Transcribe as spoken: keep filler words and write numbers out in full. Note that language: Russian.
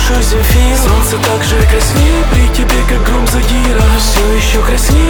душу Земфира. Солнце так же краснеет при тебе, как гром задира. Все еще краснее